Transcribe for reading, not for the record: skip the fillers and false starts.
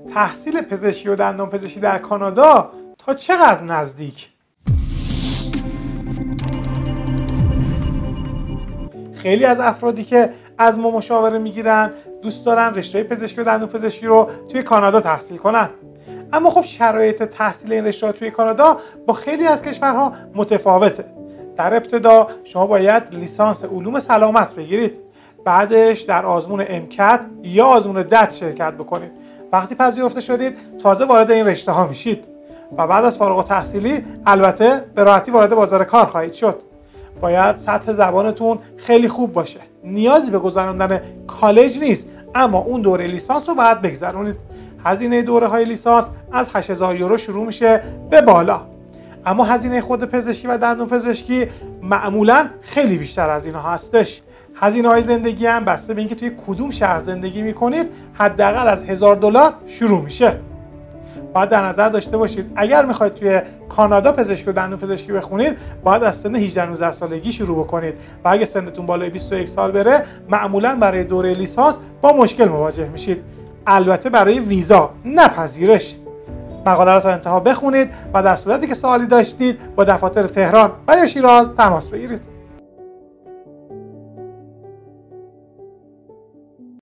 تحصیل پزشکی و دندانپزشکی در کانادا تا چقدر نزدیک؟ خیلی از افرادی که از ما مشاوره میگیرن دوست دارن رشته پزشکی و دندانپزشکی رو توی کانادا تحصیل کنن. اما خب شرایط تحصیل این رشته توی کانادا با خیلی از کشورها متفاوته. در ابتدا شما باید لیسانس علوم سلامت بگیرید. بعدش در آزمون امکت یا آزمون دت شرکت بکنید. وقتی پذیرفته شدید تازه وارد این رشته ها میشید و بعد از فارغ التحصیلی البته به راحتی وارد بازار کار خواهید شد. باید سطح زبانتون خیلی خوب باشه. نیازی به گذراندن کالج نیست، اما اون دوره لیسانس رو باید بگذرونید. هزینه دوره های لیسانس از 8000 یورو شروع میشه به بالا. اما هزینه خود پزشکی و دندانپزشکی معمولاً خیلی بیشتر از اینها هستش. هزینه های زندگی هم بسته به اینکه توی کدوم شهر زندگی میکنید حداقل از $1000 شروع میشه. باید در نظر داشته باشید اگر میخواید توی کانادا پزشکی و دندانپزشکی بخونید باید از سن 18-19 سالگی شروع بکنید و اگه سنتون بالای 21 سال بره معمولاً برای دوره لیسانس با مشکل مواجه میشید. البته برای ویزا نه پذیرش. مقاله رو تا انتها بخونید و در صورتی که سوالی داشتید با دفاتر تهران و یا شیراز تماس بگیرید.